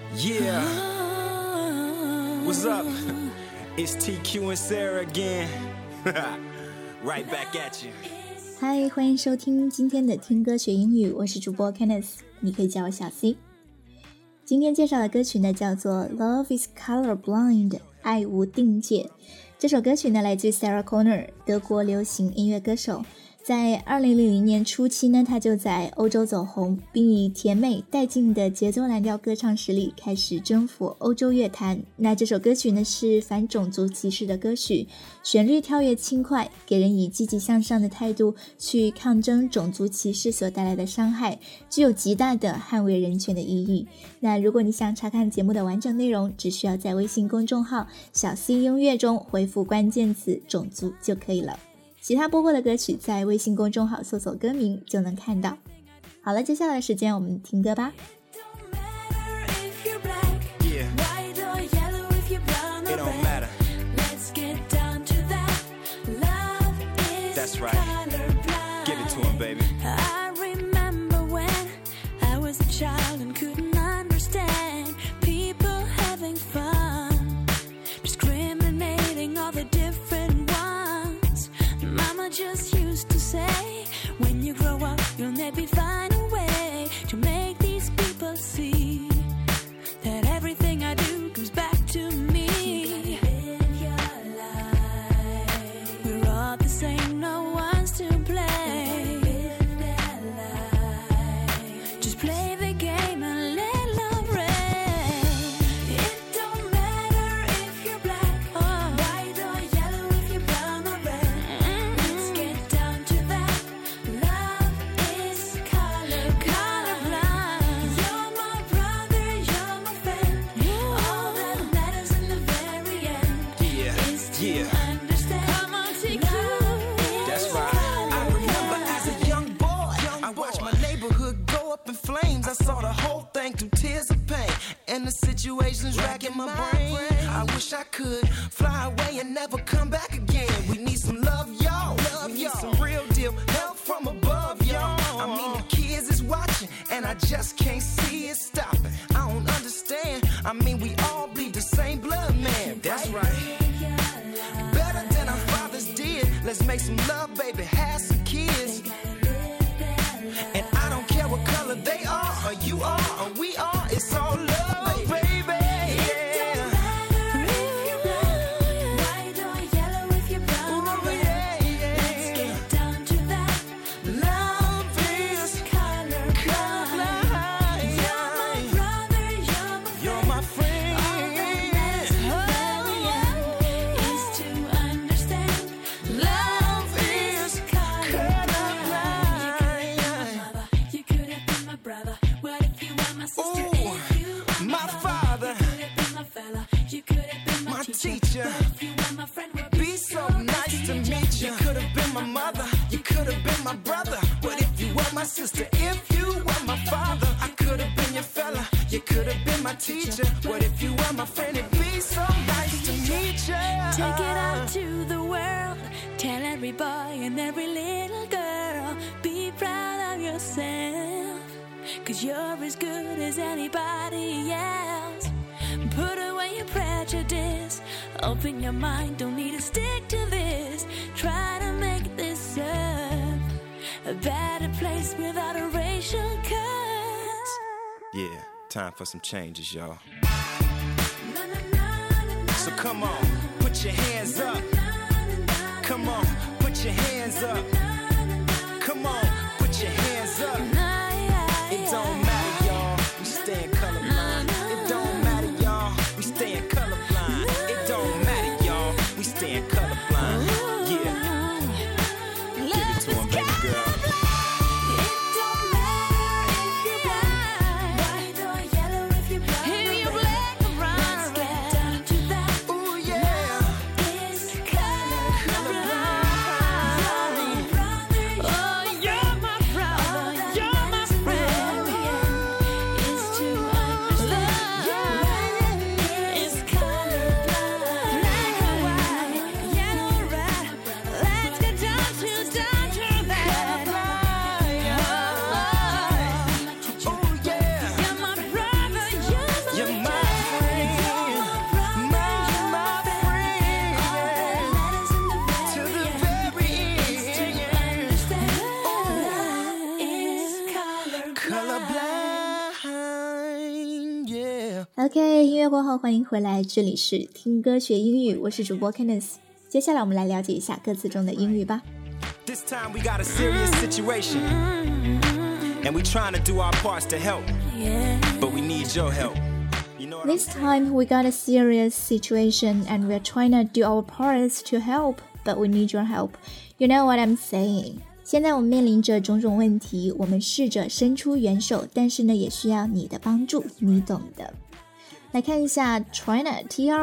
Yeah. What's up? It's TQ and Sarah again. Right back at you. 嗨，欢迎收听今天的听歌学英语，我是主播 Kenneth， 你可以叫我小 C。今天介绍的歌曲呢叫做 Love is Colorblind， 爱无定界。这首歌曲呢来自 Sarah Connor， 德国流行音乐歌手。在2000年初期呢，他就在欧洲走红，并以甜美带劲的节奏蓝调歌唱实力开始征服欧洲乐坛。那这首歌曲呢是反种族歧视的歌曲，旋律跳跃轻快，给人以积极向上的态度去抗争种族歧视所带来的伤害，具有极大的捍卫人权的意义。那如果你想查看节目的完整内容，只需要在微信公众号小 C 音乐中回复关键词种族就可以了。其他播过的歌曲在微信公众号搜索歌名就能看到。好了，接下来的时间我们听歌吧。 That's right. Give it to him, baby. I remember when I was a child and couldn't understand people having fun, discriminating all the different ones. Mama just used to say, when you grow up, you'll maybe find a way to make these people see that everything I do comes back to me. We're all the same, no one's to blame. Just play the game and let love reign. It don't matter if you're black, white or yellow, if you're brown or red. Let's get down to that. Love is colorblind. You're my brother, you're my friend. All that matters in the very end is to understand. Come on, take That's right. I remember as a young boy, I watched my neighborhood go up in flames. I saw the whole thing through tears of pain, and the situation's racking my brain. I wish I could fly away and never come back again. We need some love, y'all. We need some real deal help from above, y'all. I mean, the kids is watching, and I just can't see it stopping. I don't understand. I mean, we all bleed the same blood, man. That's right. Better than our fathers did. Let's make some love, baby, have some kids. And I don't care what color they are, or you are, or we are. It's all love, baby. Teacher, be so nice to meet you. You could have been my mother, you could have been my brother. What if you were my sister, if you were my father? I could have been your fella, you could have been my teacher. What if you were my friend, it'd be so nice to meet you. Take it out to the world, tell every boy and every little girl, be proud of yourself, 'cause you're as good as anybody else. Put away your prejudice, open your mind, don't need to stick to this. Try to make this earth a better place without a racial curse. Yeah, time for some changes, y'all. So come on, put your hands up. Come on, put your hands up. Come on, put your hands up. It don't matter, y'all, we staying colorblind. It don't matter, y'all, we staying colorblind. It don't matter, y'all, we staying colorblind. Yeah, give it to him, baby girl. Oh, you're my brother, you're my friend. blind, yeah. OK， 音乐过后欢迎回来，这里是听歌学英语，我是主播 Candice。接下来我们来了解一下歌词中的英语吧。 This time we got a serious situation, and we trying to do our parts to help, but we need your help. You know what This time we got a serious situation and we're trying to do our parts to help, but we need your help. You know what I'm saying? 现在我们面临着种种问题，我们试着伸出援手，但是呢，也需要你的帮助，你懂的。来看一下 Tryna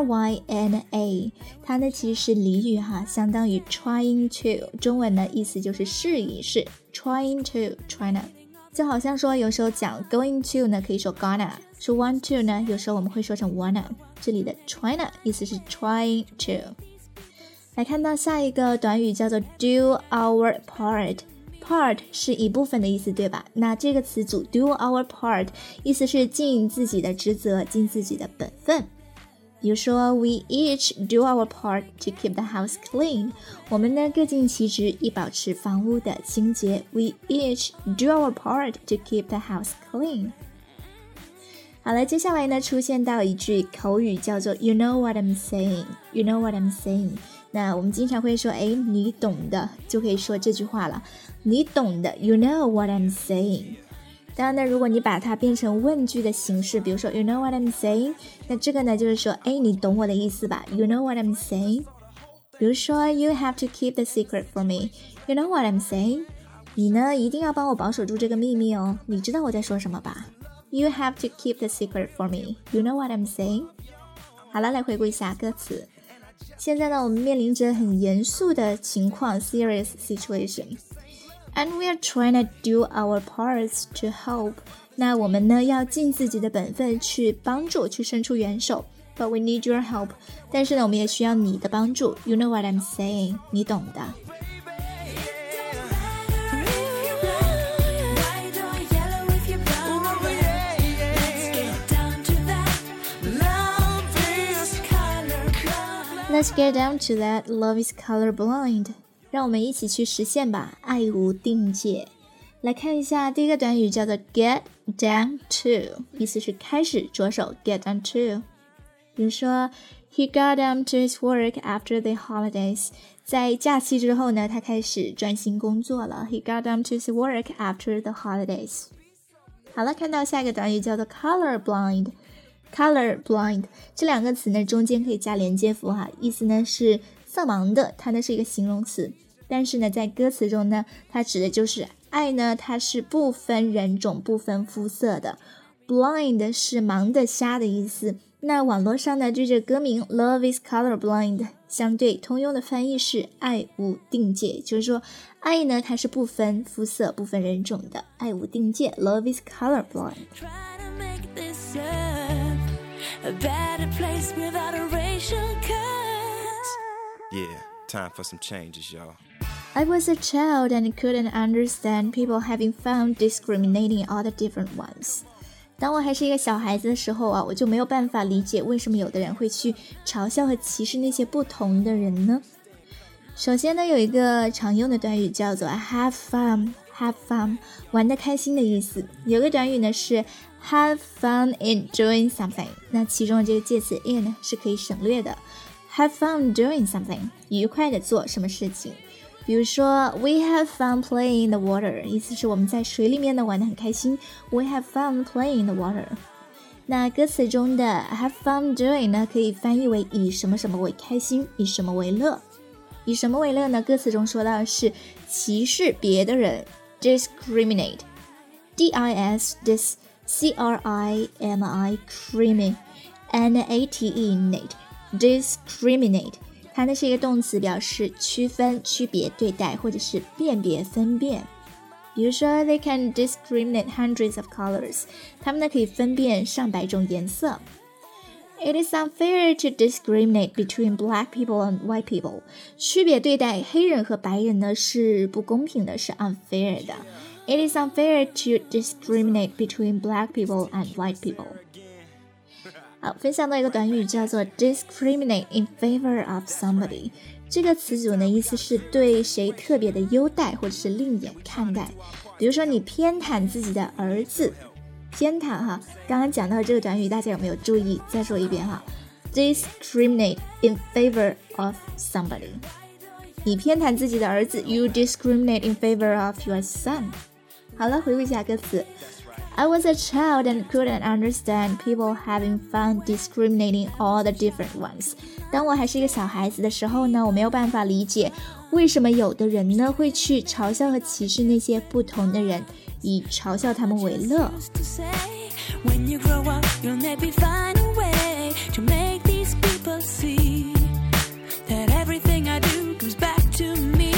T-R-Y-N-A， 它呢其实是俚语哈，相当于 trying to， 中文呢意思就是试一试 trying to Tryna， 就好像说有时候讲 going to 呢可以说 gonna， 说 want to 呢有时候我们会说成 wanna， 这里的 Tryna 意思是 trying to。 来看到下一个短语叫做 do our part，part 是一部分的意思，对吧？那这个词组 do our part 意思是尽自己的职责，尽自己的本分。比如说 we each do our part to keep the house clean， 我们呢各尽其职以保持房屋的清洁。 we each do our part to keep the house clean。 好了，接下来呢出现到一句口语叫做 you know what I'm saying， you know what I'm saying。那我们经常会说你懂的，就可以说这句话了，你懂的 you know what I'm saying。 当然呢，如果你把它变成问句的形式，比如说 you know what I'm saying， 那这个呢就是说你懂我的意思吧， you know what I'm saying。 比如说 you have to keep the secret for me， you know what I'm saying， 你呢一定要帮我保守住这个秘密哦，你知道我在说什么吧， you have to keep the secret for me， you know what I'm saying。 好了，来回顾一下歌词。现在呢，我们面临着很严肃的情况 serious situation， and we are trying to do our parts to help。 那我们呢要尽自己的本分去帮助，去伸出援手， but we need your help。 但是呢，我们也需要你的帮助， you know what I'm saying， 你懂的。Let's get down to that, love is colorblind。 让我们一起去实现吧，爱无定界。来看一下第一个短语叫做 get down to， 意思是开始着手 get down to。 比如说 He got down to his work after the holidays， 在假期之后呢，他开始专心工作了。 He got down to his work after the holidays。 好了，看到下一个短语叫做 colorblind。Colorblind 这两个词呢，中间可以加连接符哈，意思呢是色盲的，它呢是一个形容词，但是呢在歌词中呢，它指的就是爱呢，它是不分人种、不分肤色的。blind 是盲的、瞎的意思。那网络上呢，对这歌名 Love is colorblind 相对通用的翻译是爱无定界，就是说爱呢，它是不分肤色、不分人种的，爱无定界 Love is colorblind。A better place without a racial curse. Yeah, time for some changes, y'all. I was a child and couldn't understand people having fun discriminating other different ones. 当我还是一个小孩子的时候啊，我就没有办法理解为什么有的人会去嘲笑和歧视那些不同的人呢？首先呢，有一个常用的短语叫做 have fun。Have fun 玩得开心的意思。有个短语呢是 have fun in doing something， 那其中的这个介词 in 是可以省略的。Have fun doing something， 愉快的做什么事情。比如说 we have fun playing in the water， 意思是我们在水里面呢玩得很开心。We have fun playing in the water。 那歌词中的 have fun doing 呢，可以翻译为以什么什么为开心，以什么为乐。以什么为乐呢？歌词中说到的是歧视别的人discriminate D-I-S dis C-R-I-M-I crimi N-A-T-E nate discriminate 它呢是一个动词，表示区分、区别对待或者是辨别、分辨。比如说 they can discriminate hundreds of colors， 他们呢可以分辨上百种颜色。It is unfair to discriminate between black people and white people。 区别对待黑人和白人呢是不公平的，是 unfair 的。It is unfair to discriminate between black people and white people。 好，分享到一个短语叫做 discriminate in favor of somebody。 这个词组呢意思是对谁特别的优待或者是另眼看待。比如说你偏袒自己的儿子偏袒哈，刚刚讲到这个短语，大家有没有注意？再说一遍哈 ，discriminate in favor of somebody。你偏袒自己的儿子 ，you discriminate in favor of your son。好了，回顾一下歌词。I was a child and couldn't understand people having fun discriminating all the different ones. 当我还是一个小孩子的时候呢，我没有办法理解为什么有的人呢会去嘲笑和歧视那些不同的人，以嘲笑他们为乐。 When you grow up, you'll maybe find a way to make these people see that everything I do comes back to me.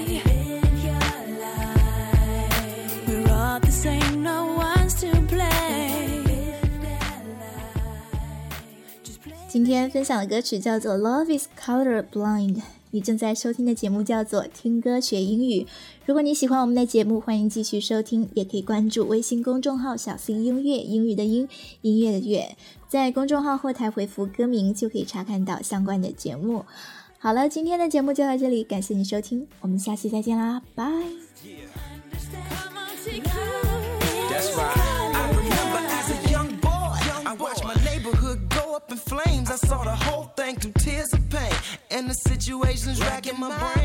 We're all the same, no one's to blame. 今天分享的歌曲叫做 Love is Colorblind， 你正在收听的节目叫做听歌学英语。如果你喜欢我们的节目，欢迎继续收听，也可以关注微信公众号小 C 音乐，英语的英，音乐的乐，在公众号后台回复歌名就可以查看到相关的节目。好了，今天的节目就到这里，感谢你收听，我们下期再见啦，拜。 That's right. I remember as a young boy, I watched my neighborhood go up in flames. I saw the whole thing through tears of pain, and the situation's racking my brain.